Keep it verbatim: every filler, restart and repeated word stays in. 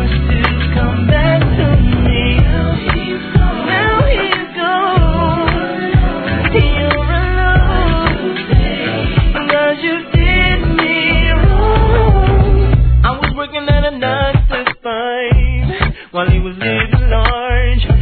wants to come back to me. Now he's gone. Now he's gone. You're alone. Cause you did me wrong. I was working at a nine to five while he was living large.